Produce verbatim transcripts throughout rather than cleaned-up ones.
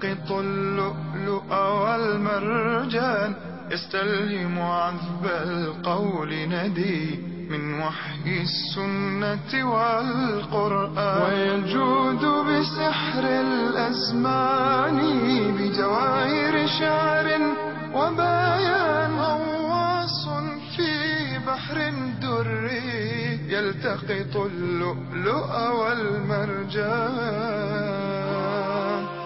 يلتقط اللؤلؤ والمرجان يستلهم عذب القول ندي من وحي السنة والقرآن ويجود بسحر الأزمان بجواهر شعر وبيان غواص في بحر دري يلتقط اللؤلؤ والمرجان.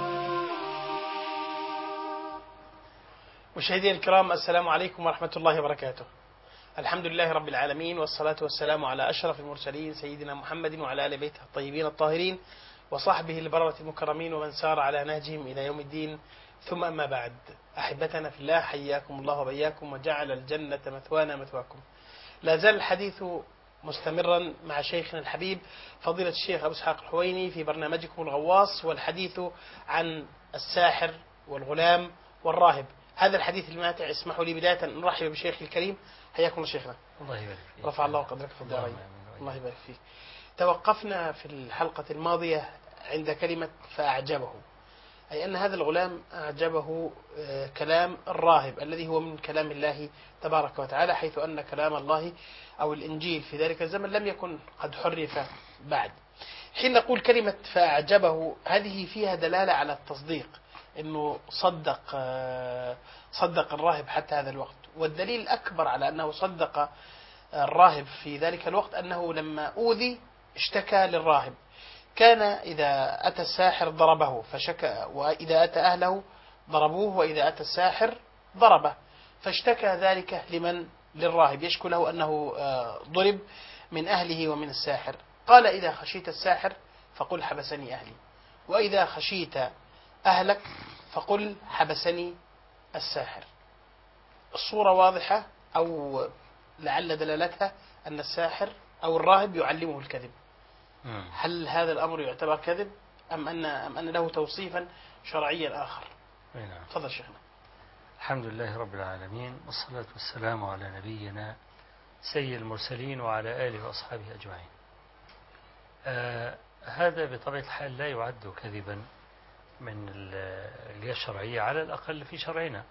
مشاهدينا الكرام، السلام عليكم ورحمة الله وبركاته. الحمد لله رب العالمين، والصلاة والسلام على أشرف المرسلين سيدنا محمد وعلى آل بيته الطيبين الطاهرين وصحبه البررة المكرمين ومن سار على نهجهم إلى يوم الدين، ثم أما بعد. أحبتنا في الله، حياكم الله وبياكم وجعل الجنة مثوانا مثواكم. لا زال الحديث مستمرا مع شيخنا الحبيب فضيلة الشيخ أبو إسحاق الحويني في برنامجكم الغواص، والحديث عن الساحر والغلام والراهب. هذا الحديث الماتع اسمحوا لي بداية أن أرحب بشيخ الكريم. حياكم الله شيخنا. الله يبارك فيك. رفع الله قدرك في الدارين. الله يبارك فيك. توقفنا في الحلقة الماضية عند كلمة فأعجبه، أي أن هذا الغلام أعجبه كلام الراهب الذي هو من كلام الله تبارك وتعالى، حيث أن كلام الله أو الإنجيل في ذلك الزمن لم يكن قد حرف بعد. حين نقول كلمة فأعجبه، هذه فيها دلالة على التصديق، أنه صدق صدق الراهب حتى هذا الوقت. والدليل الأكبر على أنه صدق الراهب في ذلك الوقت أنه لما أوذي اشتكى للراهب. كان إذا أتى الساحر ضربه فشكى، وإذا أتى أهله ضربوه، وإذا أتى الساحر ضربه، فاشتكى ذلك لمن؟ للراهب، يشكو له أنه ضرب من أهله ومن الساحر. قال: إذا خشيت الساحر فقل حبسني أهلي، وإذا خشيت أهلك فقل حبسني الساحر. الصورة واضحة، أو لعل دلالتها أن الساحر أو الراهب يعلمه الكذب. هل هذا الأمر يعتبر كذب أم أن أم أن له توصيفا شرعيا آخر؟ نعم. تفضل شيخنا. الحمد لله رب العالمين، والصلاة والسلام على نبينا سيد المرسلين وعلى آله وأصحابه أجمعين. آه هذا بطبيعة الحال لا يعد كذبا من الجهة الشرعية، على الأقل في شرعنا.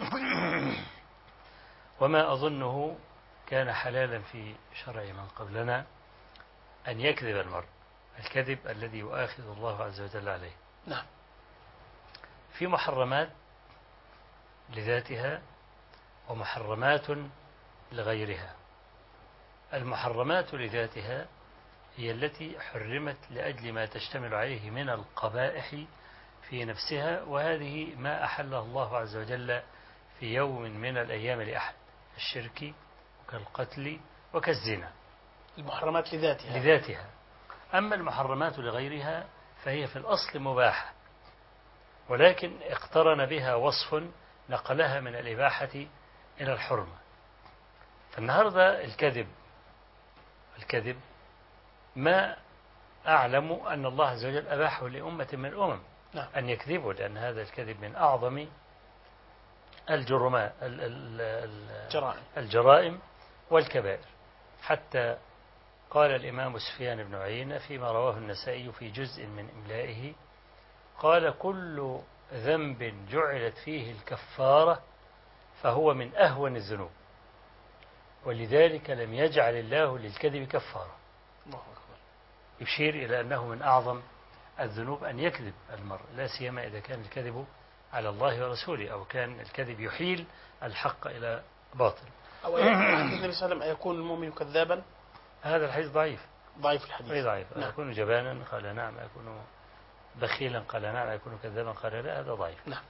وما أظنه كان حلالا في شرع من قبلنا أن يكذب المرء، الكذب الذي يؤاخذ الله عز وجل عليه. نعم. في محرمات لذاتها ومحرمات لغيرها. المحرمات لذاتها هي التي حرمت لأجل ما تشتمل عليه من القبائح في نفسها، وهذه ما أحله الله عز وجل في يوم من الأيام لأحد، الشرك وكالقتل وكالزنا. المحرمات لذاتها لذاتها. أما المحرمات لغيرها فهي في الأصل مباحة، ولكن اقترن بها وصف نقلها من الإباحة إلى الحرمة. فالنهاردة الكذب الكذب ما أعلم أن الله عز وجل أباحه لأمة من الأمم. نعم. أن يكذبوا، لأن هذا الكذب من أعظم الجرماء الجرائم والكبائر. حتى قال الإمام سفيان بن عيينة فيما رواه النسائي في جزء من إملائه، قال: كل ذنب جعلت فيه الكفارة فهو من أهون الذنوب، ولذلك لم يجعل الله للكذب كفارة. يشير إلى أنه من أعظم الذنوب أن يكذب المرء، لا سيما إذا كان الكذب على الله ورسوله، أو كان الكذب يحيل الحق إلى باطل. أو النبي صلى الله عليه وسلم: أيكون المؤمن كذابا؟ هذا الحديث ضعيف ضعيف الحديث. أي ضعيف. نعم. أكون جبانا؟ قال نعم. أكون بخيلا؟ قال نعم. أكون كذابا؟ قال لا. هذا ضعيف. نعم.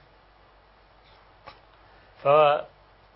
فهذا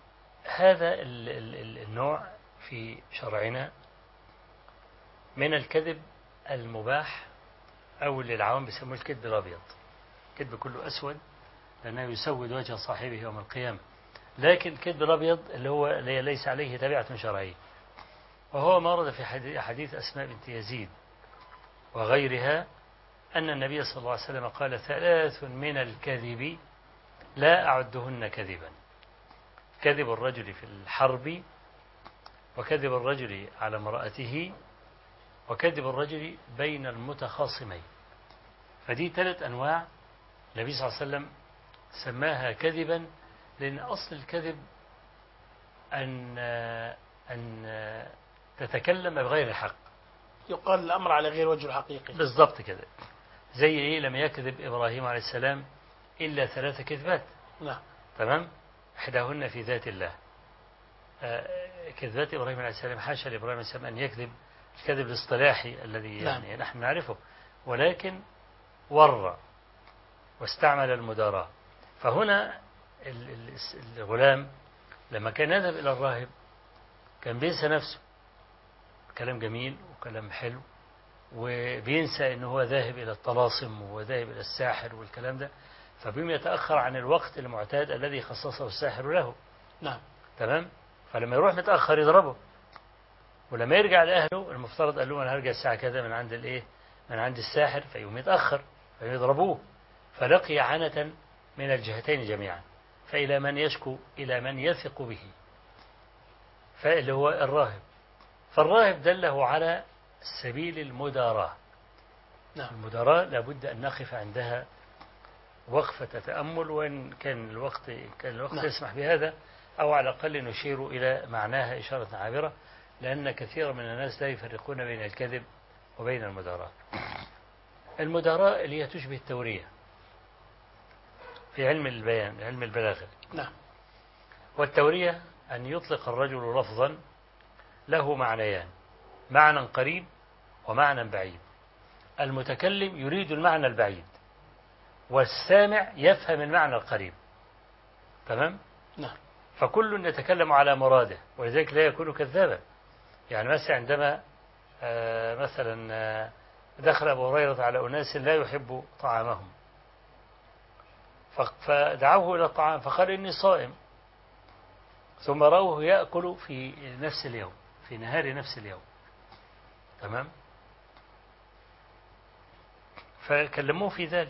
النوع في شرعنا من الكذب المباح، أو اللي العوام بيسموه الكذب الأبيض. كذب كله أسود لأنه يسود وجه صاحبه يوم القيامة. لكن الكذب الأبيض اللي هو ليس عليه تبعة شرعية، وهو ما ورد في حديث أسماء بنت يزيد وغيرها أن النبي صلى الله عليه وسلم قال: ثلاث من الكذب لا أعدهن كذبا: كذب الرجل في الحرب، وكذب الرجل على امرأته، وكذب الرجل بين المتخاصمين. فدي ثلاث أنواع النبي صلى الله عليه وسلم سماها كذبا، لأن أصل الكذب أن أن تتكلم بغير الحق. يقال الأمر على غير وجه الحقيقي. بالضبط كده. زي إيه؟ لم يكذب إبراهيم عليه السلام إلا ثلاث كذبات. نعم. تمام. إحداهن في ذات الله. كذبات إبراهيم عليه السلام حاشا لإبراهيم عليه السلام أن يكذب الكذب الاصطلاحي الذي يعني نعم. نحن نعرفه، ولكن ور واستعمل المداراة. فهنا الغلام لما كان يذهب إلى الراهب كان بينسى نفسه، كلام جميل وكلام حلو، وبينسى أنه هو ذاهب إلى الطلاسم وذاهب إلى الساحر والكلام ده، فبيم يتأخر عن الوقت المعتاد الذي خصصه الساحر له. نعم. تمام. فلما يروح متأخر يضربه، ولما يرجع لأهله المفترض قال له أنا هرجع الساعة كذا من عند الإيه من عند الساحر، فيقوم يتأخر فيضربوه، فلقي عنة من الجهتين جميعا. فإلى من يشكو؟ إلى من يثق به، فاللي هو الراهب. فالراهب دله على سبيل المداراة. نعم. المداراة لابد أن نقف عندها وقفة تأمل، وإن كان الوقت كان الوقت نعم. يسمح بهذا، أو على الأقل نشير إلى معناها إشارة عابرة، لأن كثيرا من الناس لا يفرقون بين الكذب وبين المداراة. المداراة اللي هي تشبه التورية في علم البيان، علم البلاغة. نعم. والتورية أن يطلق الرجل لفظا له معنيان، معنى قريب ومعنى بعيد. المتكلم يريد المعنى البعيد، والسامع يفهم المعنى القريب. تمام؟ نعم. فكل يتكلم على مراده، ولذلك لا يكون كذابا. يعني مثلا عندما آه مثلا آه دخل أبو هريرة على أناس لا يحب طعامهم، فدعوه إلى الطعام فقال إني صائم، ثم رأوه يأكل في نفس اليوم، في نهار نفس اليوم. تمام. فكلموه في ذلك،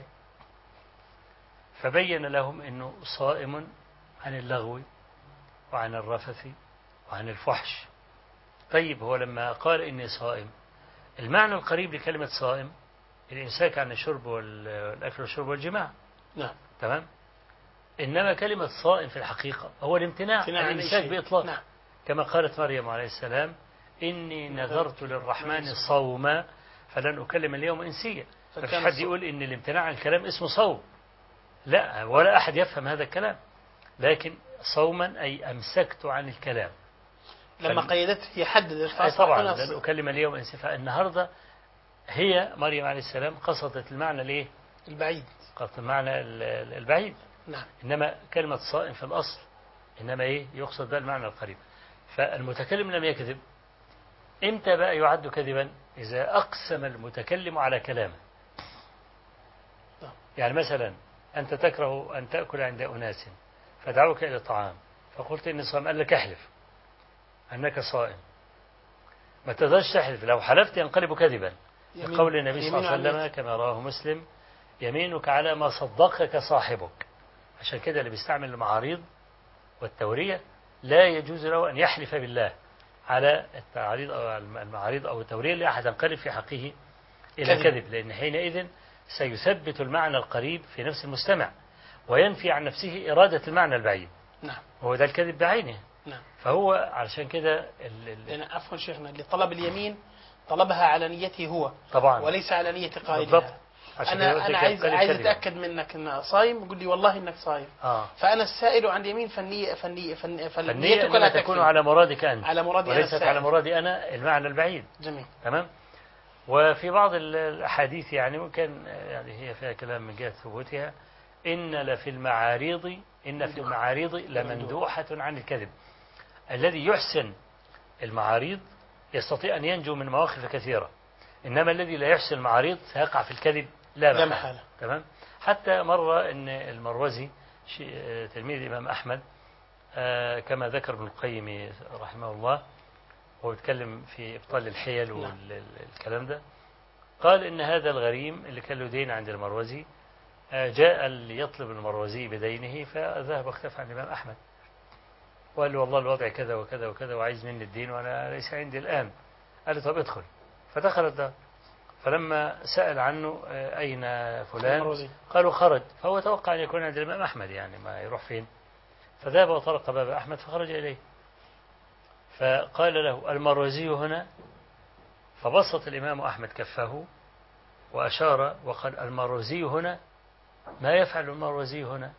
فبين لهم أنه صائم عن اللغو وعن الرفث وعن الفحش. طيب هو لما قال إني صائم، المعنى القريب لكلمة صائم الإمساك عن الشرب والأكل والشرب والجماع. نعم. تمام. إنما كلمة صائم في الحقيقة هو الامتناع، الإمساك بإطلاق. نعم. كما قالت مريم عليه السلام إني نذرت للرحمن صوما فلن أكلم اليوم إنسيا. فمش حد يقول إن الامتناع عن الكلام اسمه صوم، لا، ولا أحد يفهم هذا الكلام، لكن صوما أي أمسكت عن الكلام. لما فل... قيدت هي حددت طبعا لن أكلم اليوم إنسيا. فالنهاردة هي مريم عليه السلام قصدت المعنى الايه البعيد، قصدت المعنى البعيد. نعم. إنما كلمة صائم في الأصل إنما إيه يقصد بها المعنى القريب. فالمتكلم لم يكذب. إمتى بقى يعد كذبا؟ إذا أقسم المتكلم على كلامه. يعني مثلا أنت تكره أن تأكل عند أناس فدعوك إلى الطعام فقلت إني صائم، قال لك احلف أنك صائم. ما تقدرش تحلف، لو حلفت ينقلب كذبا. قول النبي صلى الله عليه وسلم كما رواه مسلم يمينك على ما صدقك صاحبك. عشان كده اللي بيستعمل المعاريض والتورية لا يجوز له أن يحلف بالله على التعاريض أو المعاريض أو التورية اللي هتنقلب في حقه إلى كذب، لأن حينئذ سيثبت المعنى القريب في نفس المستمع وينفي عن نفسه إرادة المعنى البعيد. نعم. هو ده الكذب بعينه. نعم. فهو علشان كده لأن عفوا شيخنا اللي طلب اليمين طلبها على نيته هو طبعا، وليس على نية قائلها. أنا أنا عايز عايز أتأكد منك إن صايم، يقول لي والله إنك صايم. آه. فأنا السائل عن اليمين فالنية فالنية فالنية فالنية لا تكون على مرادك أنت، على مرادي وليست أنا على مرادي أنا المعنى البعيد. جميل. تمام. وفي بعض الأحاديث يعني ممكن يعني هي فيها كلام من جهة ثبوتها، إن لفي المعاريض إن في المعاريض لمندوحة عن الكذب. الذي يحسن المعاريض يستطيع أن ينجو من مواقف كثيرة، إنما الذي لا يحسن المعاريض سيقع في الكذب لا محالة. تمام. حتى مرة إن المروزي تلميذ الإمام أحمد كما ذكر ابن القيم رحمه الله وهو يتكلم في إبطال الحيل والكلام ده، قال إن هذا الغريم اللي كان له دين عند المروزي جاء ليطلب المروزي بدينه، فذهب واختفى عن الإمام أحمد وقال له والله الوضع كذا وكذا وكذا وعايز مني الدين وأنا ليس عندي الآن. قال له طب ادخل. فدخل الدار فلما سأل عنه آه، أين فلان المروزي. قالوا خرج، فهو توقع أن يكون عند الإمام أحمد، يعني ما يروح فين. فذهب وطرق باب أحمد فخرج إليه، فقال له المروزي هنا، فبسط الإمام أحمد كفه وأشار وقال المروزي هنا، ما يفعل المروزي هنا.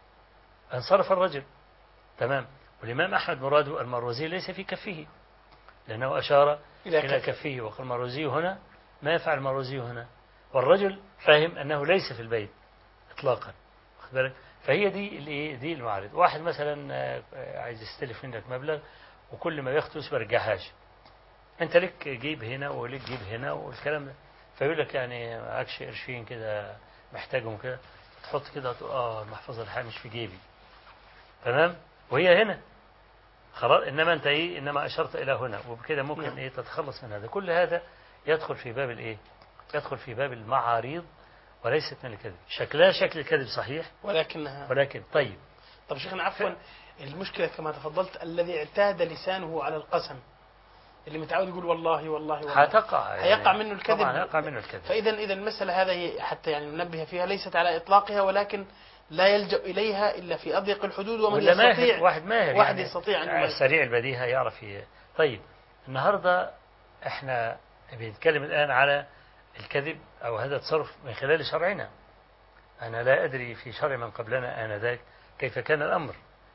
انصرف الرجل. تمام. والإمام أحمد مراده المروزي ليس في كفه، لأنه أشار إلى إلى كفه. كفه وقال المروزي هنا، ما يفعل المروزي هنا. والرجل فاهم أنه ليس في البيت إطلاقا. واخد بالك؟ فهي دي اللي دي المعارض. واحد مثلا آه، عايز يستلف منك مبلغ، وكل ما يختص برجعهاش، انت لك جيب هنا ولك جيب هنا والكلام ده، فيقول لك يعني معكش قرشين كده محتاجهم كده، تحط كده تقول اه المحفظه الحقيقة مش في جيبي. تمام. وهي هنا خلاص، انما انت ايه، انما اشرت الى هنا، وبكده ممكن نعم. ايه تتخلص من هذا. كل هذا يدخل في باب الايه، يدخل في باب المعاريض وليست من الكذب. شكلها شكل الكذب صحيح، ولكنها ولكن طيب. طب شيخنا عفوا، المشكلة كما تفضلت الذي اعتاد لسانه على القسم، اللي متعود يقول والله والله والله، هتقع يعني هيقع منه الكذب. طبعا هيقع منه الكذب. فإذا إذا المسألة هذه حتى يعني ننبه فيها ليست على إطلاقها، ولكن لا يلجأ إليها إلا في أضيق الحدود، ومن ولا ماهر، يستطيع واحد ماهر واحد يعني يستطيع أن يميز. سريع البديهة يعرف ي... طيب النهاردة احنا بنتكلم الآن على الكذب أو هذا التصرف من خلال شرعنا. أنا لا أدري في شرع من قبلنا آنذاك كيف كان الأمر،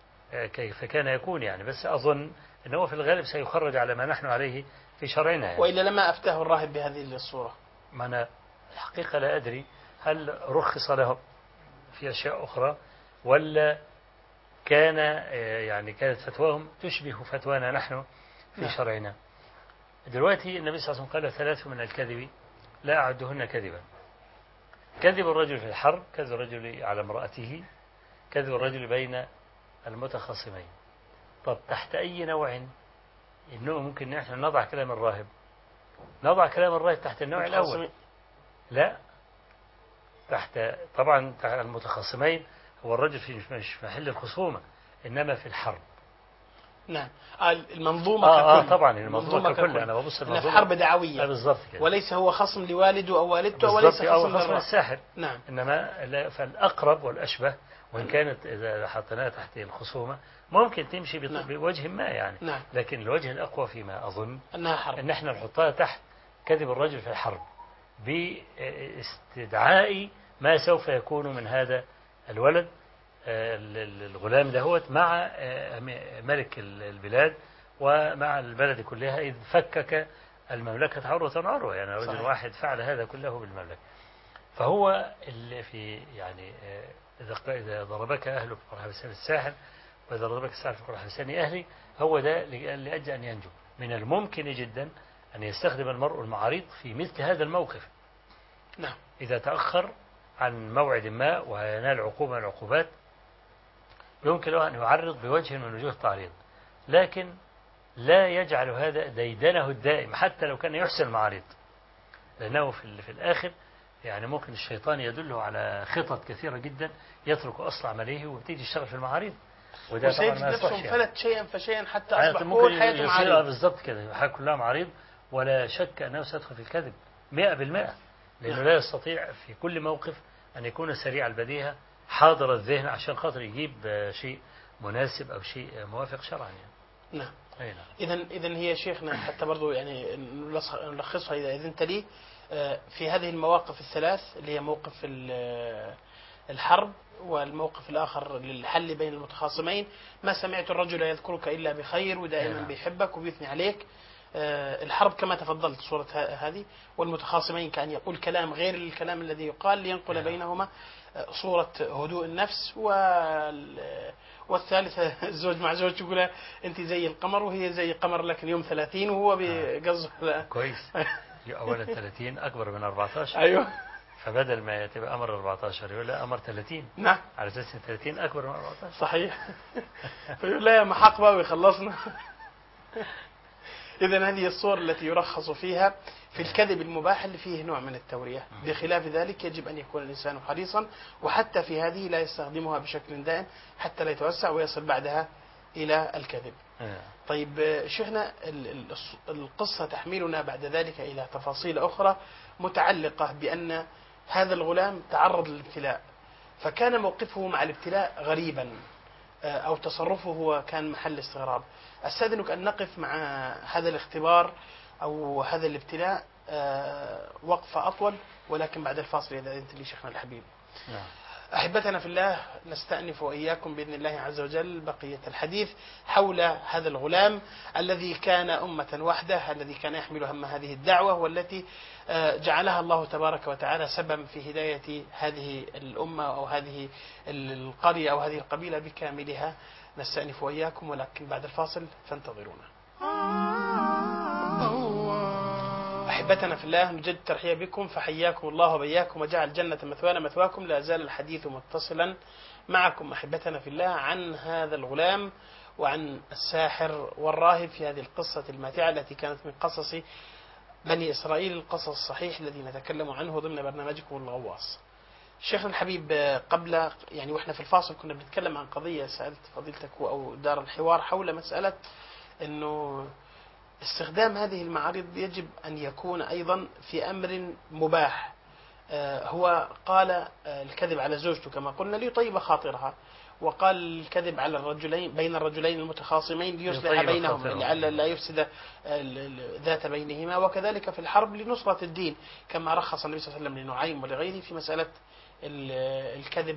كيف كان يكون يعني، بس أظن أنه في الغالب سيخرج على ما نحن عليه في شرعنا يعني. وإلا لما أفتاه الراهب بهذه الصورة. ما أنا الحقيقة لا أدري هل رخص له في أشياء أخرى، ولا كان يعني كانت فتواهم تشبه فتوانا نحن في نعم. شرعنا. دلوقتي النبي صلى الله عليه وسلم قال ثلاث من الكذب لا أعدهن كذبا: كذب الرجل في الحرب، كذب الرجل على امرأته، كذب الرجل بين المتخاصمين. طب تحت أي نوع إنه ممكن نحن نضع كلام الراهب؟ نضع كلام الراهب تحت النوع الأول؟ لا، تحت طبعا تحت المتخاصمين هو الرجل في مش في محل الخصومة، إنما في الحرب. نعم. آه المنظومة آه ككل. آه طبعا المنظومة ككل. أنا ببص إنها في حرب دعوية. آه بالضبط كده. وليس هو خصم لوالده أو والدته، وليس بالضبط، أو خصم خصم للرأس. الساحر. نعم. إنما لا- فالأقرب والأشبه، وإن كانت إذا حطيناها تحت الخصومة ممكن تمشي بط- نعم. بوجه ما يعني. نعم. لكن الوجه الأقوى فيما أظن أنها حرب. أن احنا نحطها تحت كذب الرجل في الحرب، باستدعاء ما سوف يكون من هذا الولد آه، ال- ال- الغلام دهوت مع آه، م- ملك ال- البلاد ومع البلد كلها، إذ فكك المملكة عروة عروة. يعني رجل صحيح. واحد فعل هذا كله بالمملكة. فهو اللي في يعني آه، إذا ق- إذا ضربك أهلك فرح بسن الساحر، وإذا ضربك الساحر فرح بسن أهلي. هو ده ل- لأجل أن ينجو. من الممكن جدا أن يستخدم المرء المعاريض في مثل هذا الموقف. نعم. إذا تأخر عن موعد ما وينال عقوبة من العقوبات، يمكن له أن يعرض بوجه من وجوه التعريض، لكن لا يجعل هذا ديدنه الدائم حتى لو كان يحسن المعارض، لأنه في, ال- في الآخر يعني ممكن الشيطان يدله على خطط كثيرة جدا يترك أصل عمليه ويبتدي يشتغل في المعارض، وده طبعا وسيجد ما نفسه يصلحش يعني. انفلت شيئا فشيئا حتى يعني أصبح ممكن كل حياته يصير معارض. بالضبط كده، الحياة كلها معارض، ولا شك أنه سيدخل في الكذب مئة بالمئة، لأنه نعم. لا يستطيع في كل موقف أن يكون سريع البديهة حاضر الذهن عشان خاطر يجيب آه، شيء مناسب أو شيء آه، موافق شرعا يعني. نعم. أي نعم. إذا إذا هي شيخنا حتى برضو يعني نلص- نلخصها إذا إذنت لي، آه، في هذه المواقف الثلاث اللي هي موقف ال- الحرب، والموقف الآخر للحل بين المتخاصمين، ما سمعت الرجل يذكرك إلا بخير ودائما نعم. بيحبك وبيثني عليك. آه، الحرب كما تفضلت صورة ه- هذه، والمتخاصمين كأن يقول كلام غير الكلام الذي يقال لينقل نعم. بينهما آه، صورة هدوء النفس. وال- والثالثة الزوج مع زوج يقول أنت زي القمر وهي زي قمر لكن يوم ثلاثين وهو بيقصد. كويس. أولا ثلاثين أكبر من أربعة عشر، أيوه. فبدل ما تبقى أمر أربعة عشر يقول لا أمر ثلاثين، نعم على أساس ثلاثين أكبر من أربعة عشر. صحيح. فيقول لا يا محق بقى ويخلصنا. إذا هذه الصور التي يرخص فيها في الكذب المباح اللي فيه نوع من التورية. بخلاف ذلك يجب أن يكون الإنسان حريصا، وحتى في هذه لا يستخدمها بشكل دائم حتى لا يتوسع ويصل بعدها إلى الكذب. آه. طيب شيخنا، ال- ال- القصة تحملنا بعد ذلك إلى تفاصيل أخرى متعلقة بأن هذا الغلام تعرض للابتلاء، فكان موقفه مع الابتلاء غريبا أو تصرفه هو كان محل استغراب. أستأذنك أن نقف مع هذا الاختبار أو هذا الابتلاء وقفة أطول، ولكن بعد الفاصل إذا أذنت لي شيخنا الحبيب. نعم. أحبتنا في الله، نستأنف وإياكم بإذن الله عز وجل بقية الحديث حول هذا الغلام الذي كان أمة وحده، الذي كان يحمل هم هذه الدعوة، والتي جعلها الله تبارك وتعالى سببا في هداية هذه الأمة أو هذه القرية أو هذه القبيلة بكاملها. نستأنف وإياكم، ولكن بعد الفاصل فانتظرونا. أحبتنا في الله، نجد ترحيب بكم، فحياكم الله وبياكم وجعل الجنة مثوانا مثواكم. لا زال الحديث متصلا معكم أحبتنا في الله عن هذا الغلام وعن الساحر والراهب في هذه القصة الماتعة التي كانت من قصص بني إسرائيل، القصص الصحيح الذي نتكلم عنه ضمن برنامجكم الغواص. شيخنا الحبيب، قبل يعني وإحنا في الفاصل كنا بنتكلم عن قضية سألت فضيلتك أو دار الحوار حول مسألة أنه استخدام هذه المعارض يجب أن يكون أيضا في أمر مباح. هو قال الكذب على زوجته كما قلنا ليطيب خاطرها، وقال الكذب على الرجلين بين الرجلين المتخاصمين ليصلح بينهم لعل لا يفسد ذات بينهما، وكذلك في الحرب لنصرة الدين كما رخص النبي صلى الله عليه وسلم لنعيم ولغيره في مسألة الكذب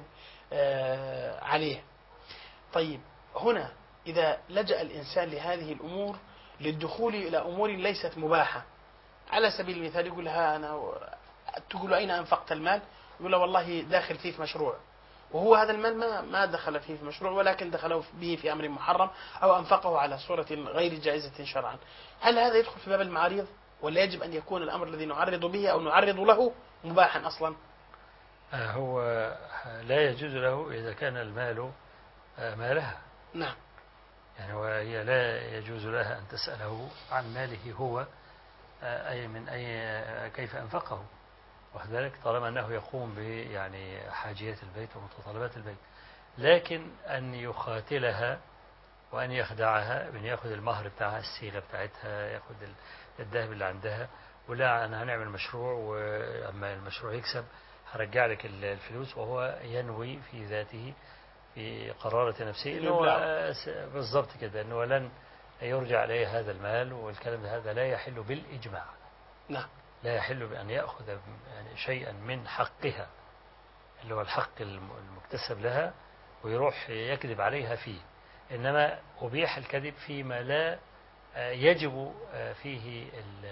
عليه. طيب، هنا إذا لجأ الإنسان لهذه الأمور للدخول إلى أمور ليست مباحة، على سبيل المثال يقول لها أنا تقول أين أنفقت المال؟ يقول له والله داخل فيه في مشروع، وهو هذا المال ما ما دخل فيه في مشروع، ولكن دخله به في أمر محرم أو أنفقه على صورة غير جائزة شرعا. هل هذا يدخل في باب المعارض، ولا يجب أن يكون الأمر الذي نعرض به أو نعرض له مباحا أصلا؟ هو لا يجوز له إذا كان المال مالها. نعم. يعني وهي لا يجوز لها أن تسأله عن ماله هو أي من أي كيف أنفقه، وذلك طالما أنه يقوم ب يعني حاجيات البيت ومتطلبات البيت. لكن أن يخاتلها وأن يخدعها بأن يأخذ المهر بتاعها، السيلة بتاعتها، يأخذ الذهب اللي عندها، ولا أنا هنعمل مشروع وأما المشروع يكسب هرجع لك الفلوس، وهو ينوي في ذاته في قرارة نفسه إنه بالضبط كده أنه لن يرجع عليه هذا المال، والكلام هذا لا يحل بالإجماع. نعم. لا يحل بأن يأخذ يعني شيئا من حقها اللي هو الحق المكتسب لها ويروح يكذب عليها فيه، إنما أبيح الكذب فيما لا يجب فيه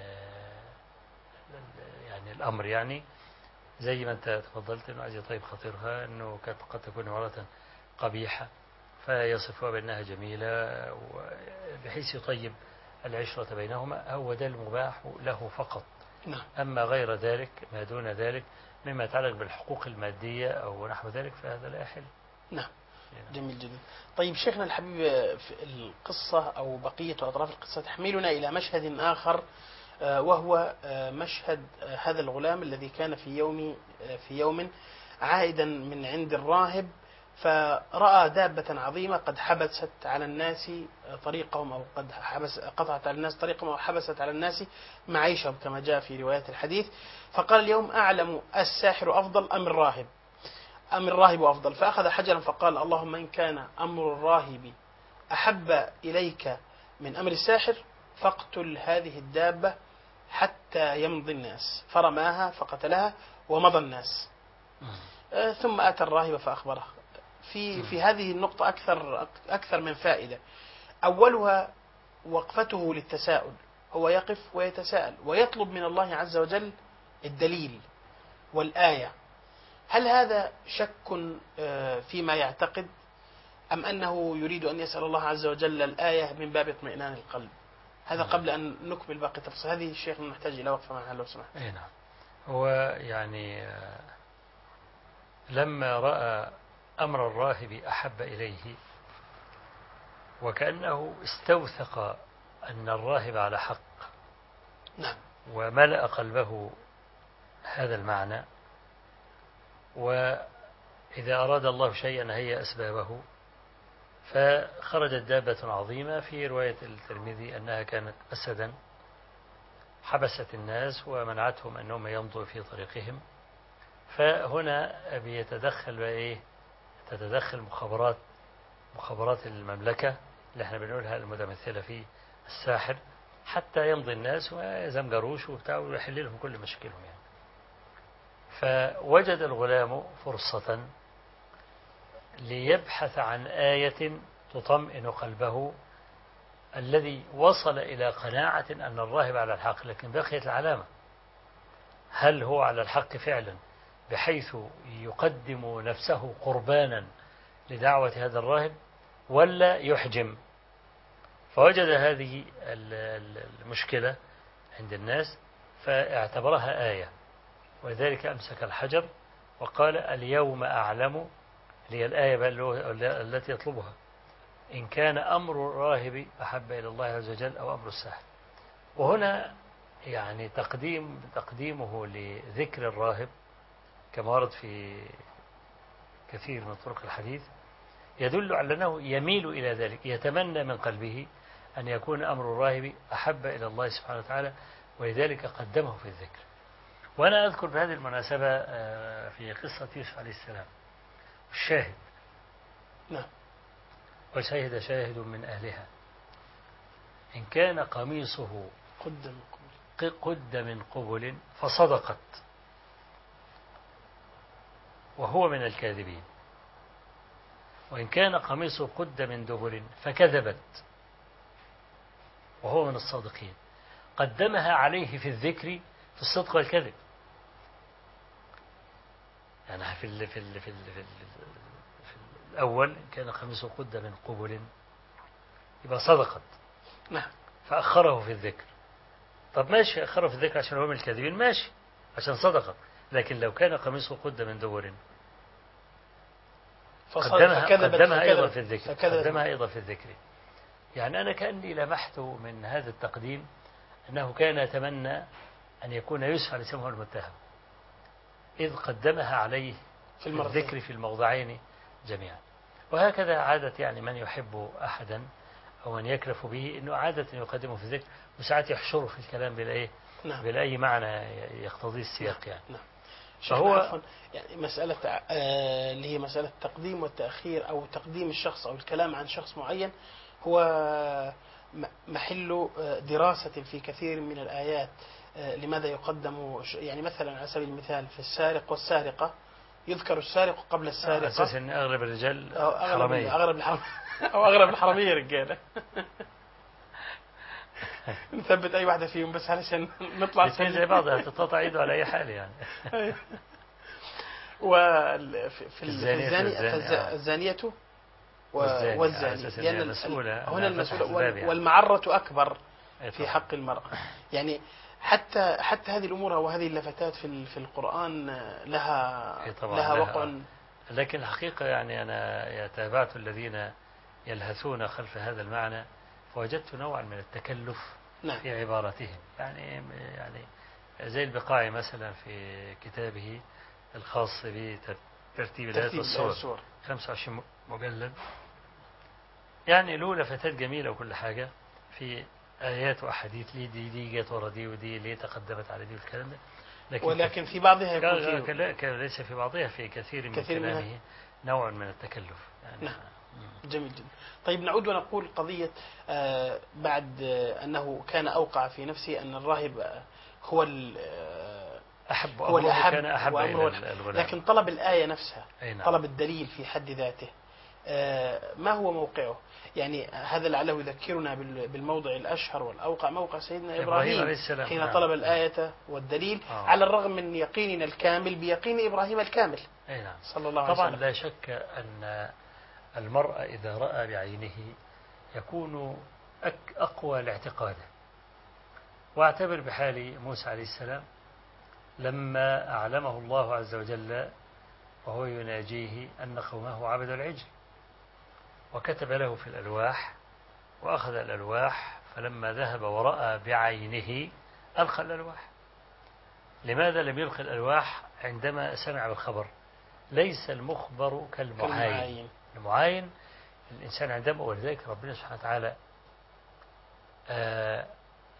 يعني الأمر، يعني زي ما أنت تفضلت أنه عايز يطيب خاطرها، أنه قد تكون مرة قبيحة فيصفها بأنها جميلة بحيث يطيب العشرة بينهما، هو ده المباح له فقط. نعم. أما غير ذلك ما دون ذلك مما يتعلق بالحقوق المادية أو نحو ذلك فهذا لا يحل. نعم. جميل جدا. طيب شيخنا الحبيب، في القصة أو بقية أطراف القصة تحملنا إلى مشهد آخر، وهو مشهد هذا الغلام الذي كان في يوم في يوم عائدا من عند الراهب، فرأى دابة عظيمة قد حبست على الناس طريقهم أو قد حبس قطعت على الناس طريقهم أو حبست على الناس معيشهم كما جاء في رواية الحديث. فقال اليوم أعلم الساحر أفضل أم الراهب أم الراهب أفضل؟ فأخذ حجرا فقال اللهم إن كان أمر الراهب أحب إليك من أمر الساحر فاقتل هذه الدابة حتى يمضي الناس، فرماها فقتلها ومضى الناس. ثم أتى الراهب فأخبره. في في هذه النقطة أكثر أكثر من فائدة. أولها وقفته للتساؤل، هو يقف ويتساءل ويطلب من الله عز وجل الدليل والآية. هل هذا شك فيما يعتقد أم أنه يريد أن يسأل الله عز وجل الآية من باب اطمئنان القلب؟ هذا قبل أن نكمل باقي التفصيل. هذه الشيخ نحتاج إلى وقفة معها لو سمحت. نعم. هو يعني لما رأى أمر الراهب أحب إليه وكأنه استوثق أن الراهب على حق، نعم، وملأ قلبه هذا المعنى، وإذا أراد الله شيئا هي أسبابه، فخرجت دابة عظيمة في رواية الترمذي أنها كانت أسدا حبست الناس ومنعتهم أنهم يمضوا في طريقهم. فهنا بيتدخل إيه؟ تتدخل مخابرات مخابرات المملكة اللي احنا بنقولها المتمثلة في الساحر، حتى يمضي الناس ويزمجروش وبتاع ويحل لهم كل مشاكلهم يعني. فوجد الغلام فرصة ليبحث عن آية تطمئن قلبه الذي وصل إلى قناعة أن الراهب على الحق، لكن بقيت العلامة، هل هو على الحق فعلا بحيث يقدم نفسه قربانا لدعوة هذا الراهب ولا يحجم؟ فوجد هذه المشكلة عند الناس فاعتبرها آية، ولذلك أمسك الحجر وقال اليوم أعلم، هي الآية التي يطلبها، إن كان أمر الراهب أحب إلى الله عز وجل أو أمر الساحر. وهنا يعني تقديم تقديمه لذكر الراهب كما ورد في كثير من طرق الحديث يدل على أنه يميل إلى ذلك، يتمنى من قلبه أن يكون أمر الراهب أحب إلى الله سبحانه وتعالى، ولذلك قدمه في الذكر. وأنا أذكر بهذه المناسبة في قصة يوسف عليه السلام الشاهد، نعم، وشهد شاهد من أهلها إن كان قميصه قد من قبل قد من قبل فصدقت وهو من الكاذبين، وإن كان قميصه قد من دبر فكذبت وهو من الصادقين. قدمها عليه في الذكر في الصدق والكذب، يعني في ال في ال في ال في, ال في الأول إن كان قميصه قد من قبل يبقى صدقت، نعم، فأخره في الذكر. طب ماشي، أخره في الذكر عشان هو من الكاذبين، ماشي عشان صدقت، لكن لو كان قميصه قد من دبر قدمها, قدمها أيضا في الذكر قدمها أيضا في الذكر. يعني أنا كأني لمحت من هذا التقديم أنه كان يتمنى أن يكون يوسف عليه السلام هو المتهم، إذ قدمها عليه في الذكر في الموضعين جميعا. وهكذا عادة يعني من يحب أحدا أو من يكلف به أنه عادة يقدمه في الذكر، وساعات يحشره في الكلام بلا إيه، نعم، بلا أي معنى يقتضي السياق. نعم. يعني نعم. فهو عفوا، يعني مسألة آه اللي هي مسألة التقديم والتأخير أو تقديم الشخص أو الكلام عن شخص معين هو محل دراسة في كثير من الآيات. آه لماذا يقدم؟ يعني مثلا على سبيل المثال في السارق والسارقة يذكر السارق قبل السارقة، أساسا أن أغلب الرجال أو أغلب حرامية أغلب الحرم أو أغلب الحرامية رجالة. نثبت أي واحدة فيهم بس علشان نطلع الاثنين زي بعض، تتقطع ايده على أي حال يعني. وفي الزانية الزانية الزانية والزاني، لأن المسؤولة هنا المسؤولة يعني. والمعرة أكبر في حق المرأة. يعني حتى حتى هذه الأمور وهذه اللفتات في في القرآن لها لها وقع. لكن الحقيقة يعني أنا تابعت الذين يلهثون خلف هذا المعنى فوجدت نوعا من التكلف نعم. في عباراتهم، يعني يعني زي البقاعي مثلا في كتابه الخاص بترتيب الآيات والسور خمسة وعشرين مجلد، يعني له لفتات جميلة وكل حاجة في آيات وأحاديث، ليه دي دي جت ورا دي ودي ليه تقدمت على دي والكلام ده، لكن ولكن في بعضها يكون فيه ليس في بعضها في كثير من كثير كلامه منها نوع من التكلف يعني. نعم. جميل جدا. طيب نعود ونقول قضية آه بعد آه أنه كان أوقع في نفسه أن الراهب آه هو أحب هو الأحب كان أحب إلى الغلام، لكن طلب الآية نفسها نعم. طلب الدليل في حد ذاته آه ما هو موقعه؟ يعني هذا لعله يذكرنا بالموضع الأشهر والأوقع، موقع سيدنا إبراهيم, إبراهيم حين نعم. طلب الآية والدليل آه. على الرغم من يقيننا الكامل بيقين إبراهيم الكامل نعم. صلى الله عليه وسلم. طبعا وسلم. لا شك أن المرء إذا رأى بعينه يكون أقوى لاعتقاده. واعتبر بحال موسى عليه السلام لما أعلمه الله عز وجل وهو يناجيه أن قومه عبدوا العجل، وكتب له في الألواح وأخذ الألواح، فلما ذهب ورأى بعينه ألقى الألواح. لماذا لم يلقي الألواح عندما سمع بالخبر؟ ليس المخبر كالمعاين. المعاين الإنسان عندما، ولذلك ربنا سبحانه وتعالى آه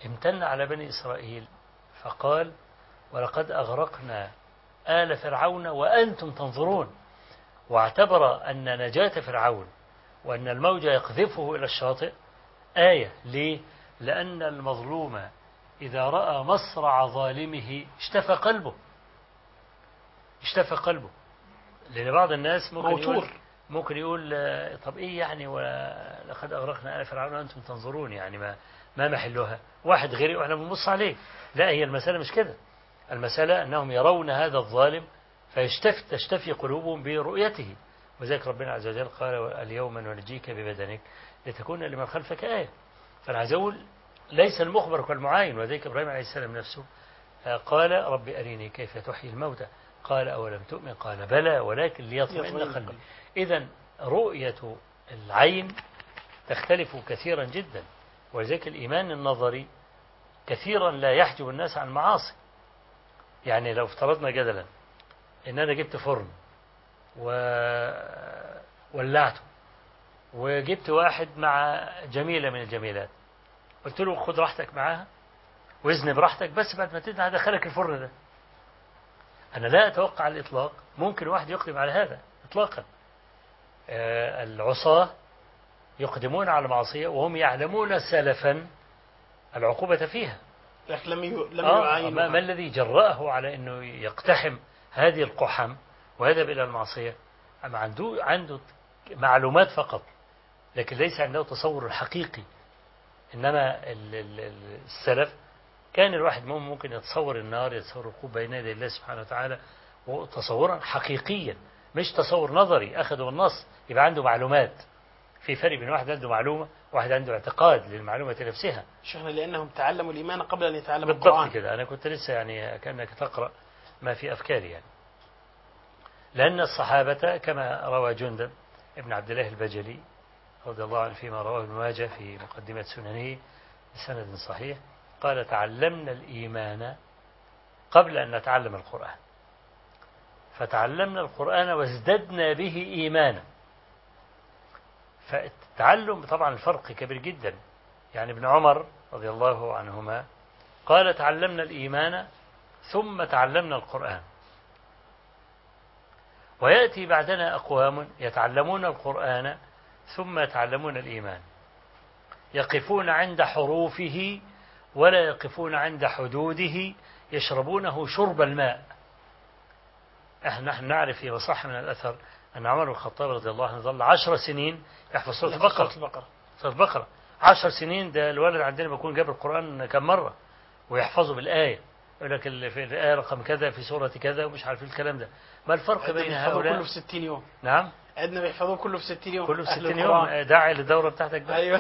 امتن على بني إسرائيل فقال ولقد أغرقنا آل فرعون وأنتم تنظرون، واعتبر أن نجاة فرعون وأن الموج يقذفه إلى الشاطئ آية. ليه؟ لأن المظلوم إذا رأى مصرع ظالمه اشتفى قلبه، اشتفى قلبه. لأن بعض الناس ممكن موتور. يقول ممكن يقول طب إيه يعني ولقد أغرقنا آل فرعون وأنتم تنظرون، يعني ما ما محلها، واحد غيري وإحنا بنبص عليه. لا، هي المسألة مش كده. المسألة أنهم يرون هذا الظالم فيشتفي تشتفي قلوبهم برؤيته. وذلك ربنا عز وجل قال اليوم ننجيك ببدنك لتكون لمن خلفك آية. فأنا عايز أقول ليس المخبر كالمعاين. وذلك إبراهيم عليه السلام نفسه قال رب أريني كيف تحيي الموتى قال أولم تؤمن قال بلى ولكن ليطمئن قلبي. إذن رؤية العين تختلف كثيرا جدا. ولذلك الإيمان النظري كثيرا لا يحجب الناس عن المعاصي. يعني لو افترضنا جدلا إن أنا جبت فرن وولعته وجبت واحد مع جميلة من الجميلات، قلت له خد راحتك معاها وإذن براحتك، بس بعد ما تدعى هدخلك الفرن ده. أنا لا أتوقع على الإطلاق ممكن واحد يقدم على هذا إطلاقا. آه العصاة يقدمون على المعصية وهم يعلمون سلفا العقوبة فيها، لكن لم ي... لم آه يعاينوا. ما, ما الذي جرأه على أنه يقتحم هذه القحم ويذهب إلى المعصية؟ أما عنده عنده معلومات فقط، لكن ليس عنده تصور حقيقي. إنما السلف كان الواحد ممكن يتصور النار، يتصور الوقوف بين يدي الله سبحانه وتعالى وتصورا حقيقيا، مش تصور نظري أخذه النص يبقى عنده معلومات. في فرق بين واحد عنده معلومة وواحد عنده اعتقاد للمعلومة نفسها. شيخنا لأنهم تعلموا الإيمان قبل أن يتعلموا بالضبط القرآن. كده. أنا كنت لسه يعني كأنك تقرأ ما في أفكاري يعني. لأن الصحابة كما روى جندب ابن عبد الله البجلي رضي الله عنه فيما رواه ابن ماجه في مقدمة سننه بسند صحيح قال تعلمنا الإيمان قبل أن نتعلم القرآن، فتعلمنا القرآن وازددنا به إيمانا. فالتعلم طبعا الفرق كبير جدا. يعني ابن عمر رضي الله عنهما قال تعلمنا الإيمان ثم تعلمنا القرآن. ويأتي بعدنا أقوام يتعلمون القرآن ثم يتعلمون الإيمان، يقفون عند حروفه ولا يقفون عند حدوده، يشربونه شرب الماء. نحن نعرف في وصح من الأثر أن عمر بن الخطاب رضي الله عنه ظل عشر سنين يحفظ سورة البقرة. سورة البقرة عشر سنين. ده الولد عندنا بيكون جاب القرآن كم مرة ويحفظه بالآية، يقول لك في الآية رقم كذا في سورة كذا ومش عارف الكلام ده. ما الفرق بين هؤلاء؟ كله في ستين يوم. نعم، عندنا بيحفظوه كله في ستين يوم. كله في ستين يوم. داعي للدورة بتاعتك بقى. أيوة.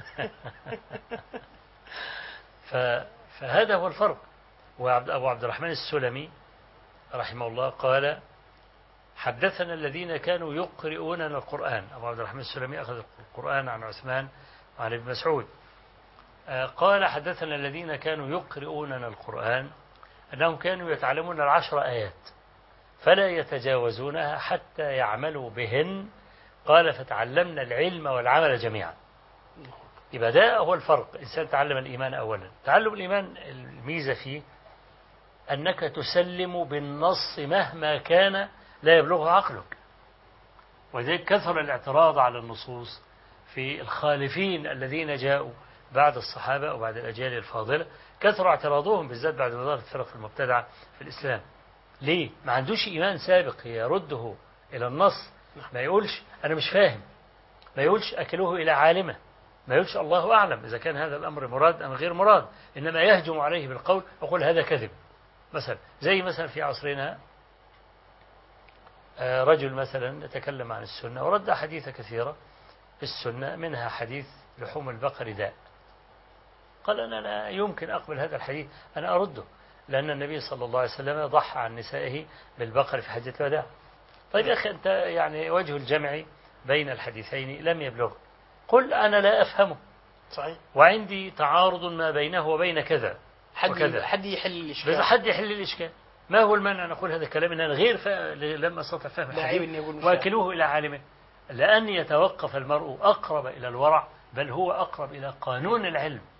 ف... فهذا هو الفرق. وأبو عبد الرحمن السلمي رحمه الله قال حدثنا الذين كانوا يقرؤوننا القرآن. أبو عبد الرحمن السلمي أخذ القرآن عن عثمان وعن ابن مسعود. قال حدثنا الذين كانوا يقرؤوننا القرآن أنهم كانوا يتعلمون العشر آيات فلا يتجاوزونها حتى يعملوا بهن. قال فتعلمنا العلم والعمل جميعا. يبقى ده هو الفرق. إنسان تعلم الإيمان أولا. تعلم الإيمان الميزة فيه أنك تسلم بالنص مهما كان لا يبلغه عقلك. وذلك كثر الاعتراض على النصوص في الخالفين الذين جاءوا بعد الصحابة وبعد الأجيال الفاضلة. كثر اعتراضهم بالذات بعد ظهور الفرق المبتدعة في الإسلام. ليه؟ ما عندوش إيمان سابق يرده إلى النص. ما يقولش أنا مش فاهم، ما يقولش أكلوه إلى عالمه، ما يقولش الله أعلم إذا كان هذا الأمر مراد أم غير مراد، إنما يهجم عليه بالقول يقول هذا كذب. مثلا زي مثلا في عصرنا رجل مثلا يتكلم عن السنة ورد أحاديث كثيرة في السنة منها حديث لحوم البقر داء. قال أنا لا يمكن أقبل هذا الحديث، أنا أرده، لأن النبي صلى الله عليه وسلم ضحى عن نسائه بالبقر في حجة الوداع. طيب يا أخي أنت يعني وجه الجمع بين الحديثين لم يبلغ. قل أنا لا أفهمه صحيح وعندي تعارض ما بينه وبين كذا حد وكذا. حد يحل الإشكال. حد يحل الإشكال. ما هو المانع أن أقول هذا الكلام إن أنا غير ف... لم أستطع فهم الحديث وأكلوه إلى عالمه. لأن يتوقف المرء أقرب إلى الورع، بل هو أقرب إلى قانون العلم.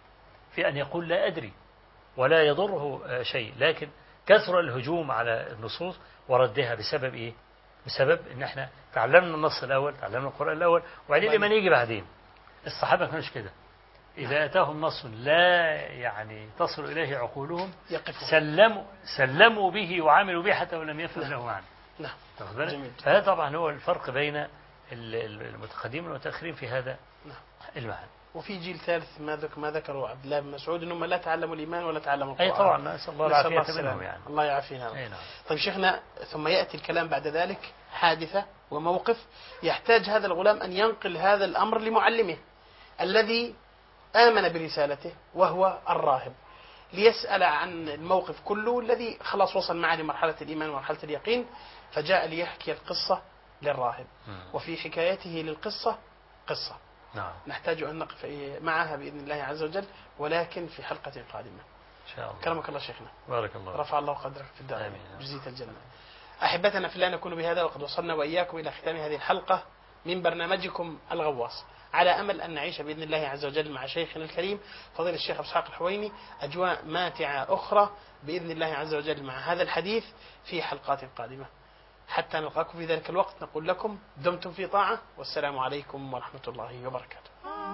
في أن يقول لا أدري ولا يضره شيء، لكن كثر الهجوم على النصوص وردها بسبب إيه؟ بسبب إن إحنا تعلمنا النص الأول، تعلمنا القرآن الأول، وبعدين لما نيجي بعدين. الصحابة ما كانوش كده، إذا أتاهم نص لا يعني تصل إليه عقولهم سلموا سلموا به وعملوا به حتى ولم يفهم له معنى. نعم. فهذا طبعا هو الفرق بين المتقدمين والمتأخرين في هذا المعنى. وفي جيل ثالث ما ذكر ما ذكروا عبد الله بن مسعود انهم لا تعلموا الايمان ولا تعلموا القرآن. اي طبعا، نسأل الله العافية منهم يعني. الله يعافينا. نعم. طيب شيخنا، ثم ياتي الكلام بعد ذلك حادثة وموقف يحتاج هذا الغلام ان ينقل هذا الامر لمعلمه الذي آمن برسالته وهو الراهب، ليسأل عن الموقف كله الذي خلاص وصل معه لمرحلة الإيمان ومرحلة اليقين، فجاء ليحكي القصة للراهب. وفي حكايته للقصة قصة نعم. نحتاج أن نقف معها بإذن الله عز وجل، ولكن في حلقة قادمة إن شاء الله. كرمك الله شيخنا، بارك الله، رفع الله قدرك في الدار، جزيت الجنة. أحبتنا في الله، نكون بهذا وقد وصلنا وإياكم إلى ختام هذه الحلقة من برنامجكم الغواص، على أمل أن نعيش بإذن الله عز وجل مع شيخنا الكريم فضيلة الشيخ أبو إسحاق الحويني أجواء ماتعة أخرى بإذن الله عز وجل مع هذا الحديث في حلقات قادمة. حتى نلقاكم في ذلك الوقت نقول لكم دمتم في طاعة، والسلام عليكم ورحمة الله وبركاته.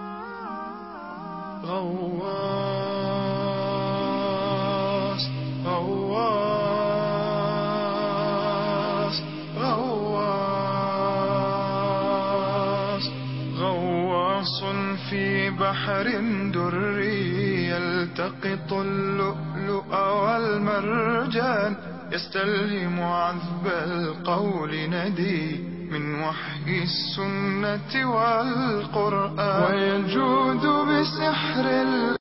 غواص غواص غواص غواص في بحر دري يلتقط اللؤلؤ والمرجان، يستلهم عذب القول ندي من وحي السنة والقرآن، ويجود بسحر